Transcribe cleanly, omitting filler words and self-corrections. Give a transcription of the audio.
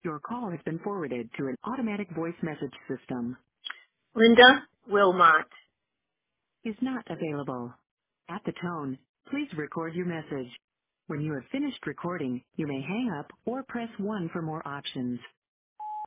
Your call has been forwarded to an automatic voice message system. Linda Wilmot. Is not available. At the tone, please record your message. When you have finished recording, you may hang up or press 1 for more options.